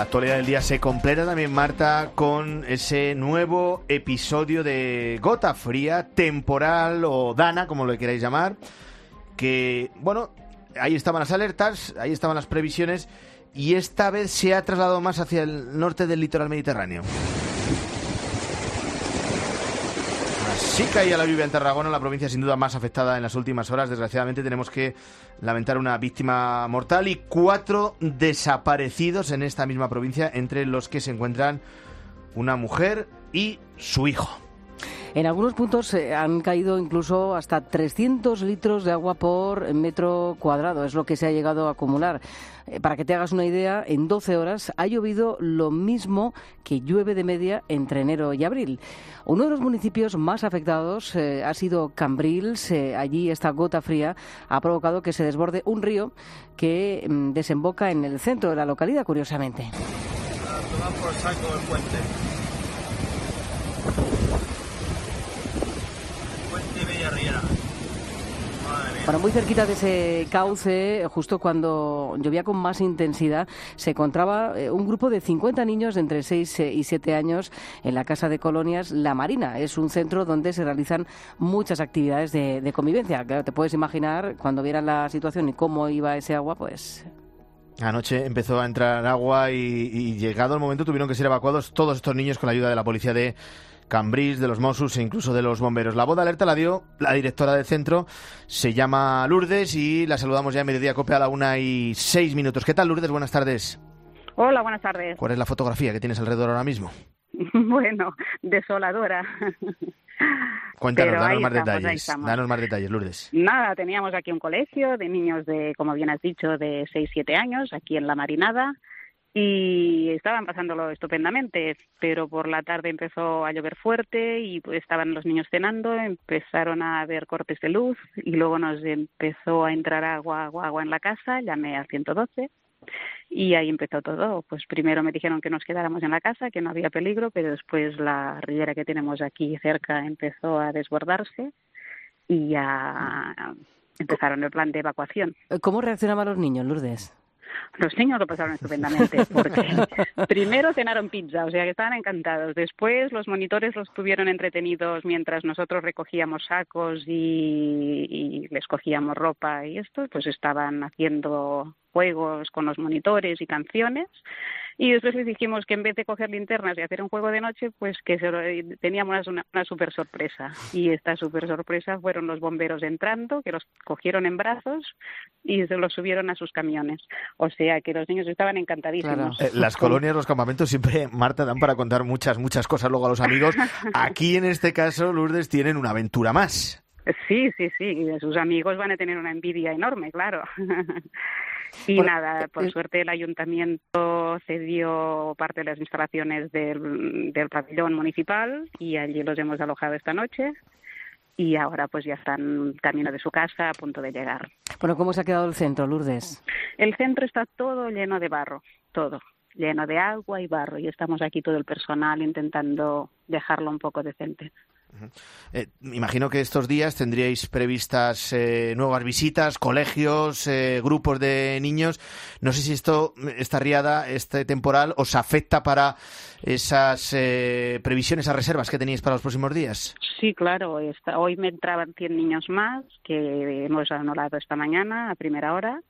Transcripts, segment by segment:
La actualidad del día se completa también, Marta, con ese nuevo episodio de Gota Fría, temporal o Dana, como lo queráis llamar, que, bueno, ahí estaban las alertas, ahí estaban las previsiones, y esta vez se ha trasladado más hacia el norte del litoral mediterráneo. Sí caía la lluvia en Tarragona, la provincia sin duda más afectada en las últimas horas. Desgraciadamente tenemos que lamentar una víctima mortal y 4 desaparecidos en esta misma provincia, entre los que se encuentran una mujer y su hijo. En algunos puntos han caído incluso hasta 300 litros de agua por metro cuadrado, es lo que se ha llegado a acumular. Para que te hagas una idea, en 12 horas ha llovido lo mismo que llueve de media entre enero y abril. Uno de los municipios más afectados ha sido Cambrils. Allí esta gota fría ha provocado que se desborde un río que desemboca en el centro de la localidad, curiosamente. A tomar por saco el puente. Bueno, muy cerquita de ese cauce, justo cuando llovía con más intensidad, se encontraba un grupo de 50 niños de entre 6 y 7 años en la Casa de Colonias La Marina. Es un centro donde se realizan muchas actividades de convivencia. Claro, te puedes imaginar, cuando vieran la situación y cómo iba ese agua, pues... Anoche empezó a entrar agua y llegado el momento tuvieron que ser evacuados todos estos niños con la ayuda de la policía de Cambrils, de los Mossos e incluso de los bomberos. La voz de alerta la dio la directora del centro, se llama Lourdes, y la saludamos ya en Mediodía Cope a la 1:06. ¿Qué tal, Lourdes? Buenas tardes. Hola, buenas tardes. ¿Cuál es la fotografía que tienes alrededor ahora mismo? Bueno, desoladora. Cuéntanos, danos danos más detalles, Lourdes. Nada, teníamos aquí un colegio de niños de, como bien has dicho, de 6-7 años, aquí en La Marinada, y estaban pasándolo estupendamente, pero por la tarde empezó a llover fuerte y pues estaban los niños cenando, empezaron a haber cortes de luz y luego nos empezó a entrar agua en la casa. Llamé al 112 y ahí empezó todo. Pues primero me dijeron que nos quedáramos en la casa, que no había peligro, pero después la ribera que tenemos aquí cerca empezó a desbordarse y ya empezaron el plan de evacuación. ¿Cómo reaccionaban los niños, Lourdes? Los niños lo pasaron estupendamente, porque primero cenaron pizza, o sea que estaban encantados. Después los monitores los tuvieron entretenidos mientras nosotros recogíamos sacos y les cogíamos ropa y esto, pues estaban haciendo juegos con los monitores y canciones. Y después les dijimos que en vez de coger linternas y hacer un juego de noche, pues que teníamos una súper sorpresa. Y esta súper sorpresa fueron los bomberos entrando, que los cogieron en brazos y se los subieron a sus camiones. O sea que los niños estaban encantadísimos. Claro. Las colonias, los campamentos siempre, Marta, dan para contar muchas cosas luego a los amigos. Aquí en este caso, Lourdes, tienen una aventura más. Sí. Sus amigos van a tener una envidia enorme, claro. Y nada, por suerte el ayuntamiento cedió parte de las instalaciones del pabellón municipal y allí los hemos alojado esta noche y ahora pues ya están camino de su casa, a punto de llegar. Bueno, ¿cómo se ha quedado el centro, Lourdes? El centro está todo lleno de barro, todo, lleno de agua y barro, y estamos aquí todo el personal intentando dejarlo un poco decente. Imagino que estos días tendríais previstas nuevas visitas, colegios, grupos de niños. No sé si esta riada, este temporal, os afecta para esas previsiones, esas reservas que teníais para los próximos días. Sí, claro. Hoy me entraban 100 niños más que hemos anulado esta mañana a primera hora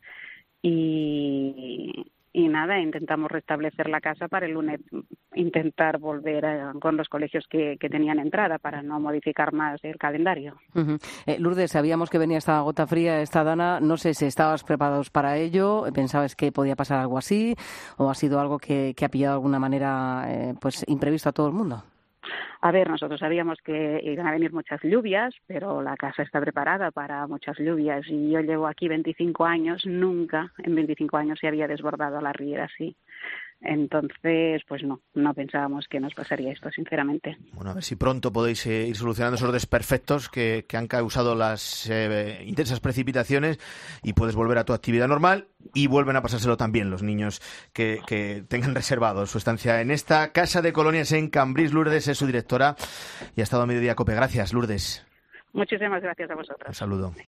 y nada, intentamos restablecer la casa para el lunes, intentar volver con los colegios que tenían entrada para no modificar más el calendario. Uh-huh. Lourdes, sabíamos que venía esta gota fría, esta Dana. No sé si estabas preparados para ello, pensabas que podía pasar algo así, o ha sido algo que ha pillado de alguna manera pues imprevisto a todo el mundo. A ver, nosotros sabíamos que iban a venir muchas lluvias, pero la casa está preparada para muchas lluvias y yo llevo aquí 25 años, nunca en 25 años se había desbordado la riera así. Entonces, pues no pensábamos que nos pasaría esto, sinceramente. Bueno, a ver si pronto podéis ir solucionando esos desperfectos que han causado las intensas precipitaciones y puedes volver a tu actividad normal y vuelven a pasárselo también los niños que tengan reservado su estancia en esta Casa de Colonias en Cambrils. Lourdes es su directora y ha estado a Mediodía Cope. Gracias, Lourdes. Muchísimas gracias a vosotros. Un saludo.